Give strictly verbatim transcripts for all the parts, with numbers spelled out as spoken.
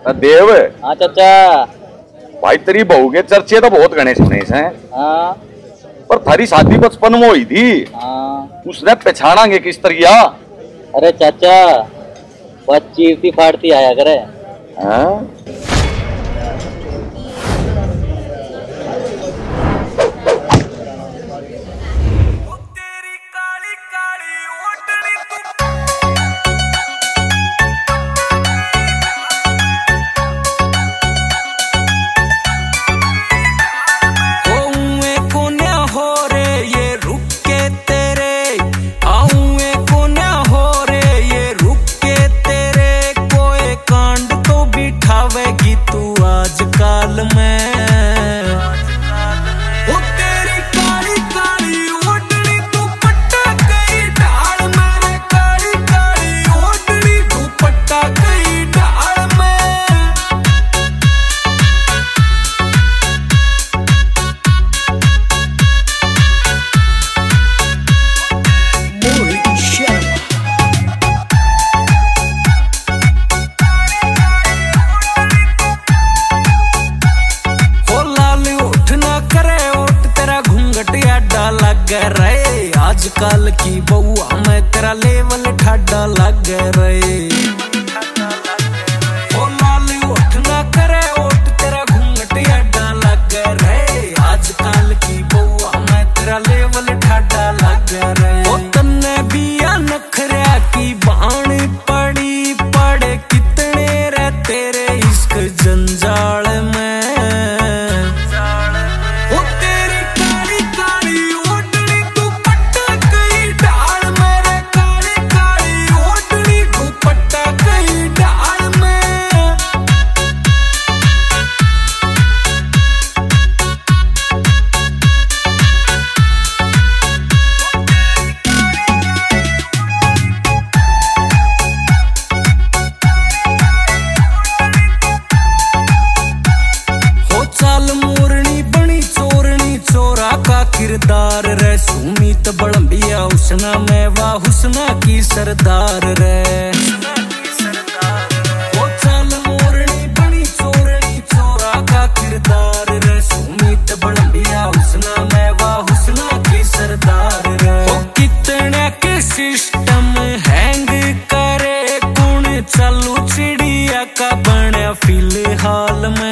देव। हाँ चाचा। भाई तेरी बहू के चर्चे तो बहुत गणेश गणेश हैं। हाँ। पर थारी शादी बचपन में हुई थी। हाँ। उसने पहचानांगे किस तरिया? अरे चाचा बस चीरती फाड़ती आया करे। हाँ? आजकल की बउआ में तेरा लेवल ठाडा लग रहे। ओ लाल उठ ना करे ओट तेरा घूंघट अड्डा लग रहे। आजकल की बउआ में तेरा लेवल ठाडा लग रहे। ओ तन्ने बिया नखरा की बाण पड़ी पड़े कितने रे तेरे इश्क जंजाल में। किरदार रे सुमीत बड़ंबिया हुस्ना में वाह हुस्ना की सरदार रे। वो चल मोरनी बनी चोरनी चोरा का किरदार रे सुमीत बड़ंबिया हुस्ना में वाह हुस्ना की सरदार रे। वो कितने के सिस्टम हैंग करे कौन चलू चिड़िया का बने फिलहाल में।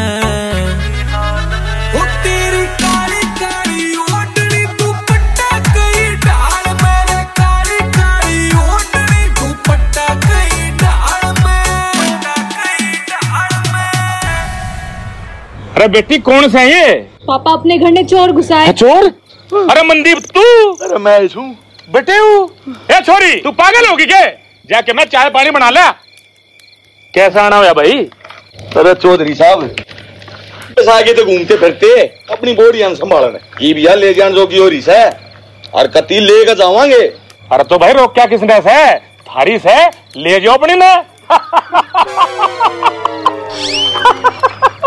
अरे बेटी कौन सा है ये? पापा अपने घर में चोर घुसा है। चोर? अरे मनदीप तू? अरे मैं हूँ बेटे हूँ। ए छोरी तू पागल होगी क्या? जाके मैं चाय पानी बना लिया। कैसा आना हुआ भाई? अरे चौधरी साहब आगे तो घूमते फिरते अपनी बोरियां संभालने ये भी ले जान जो की हो रही है और कती लेकर जावांगे। अरे तो भाई रोक क्या किसने से? थारी से ले जाओ अपनी ना।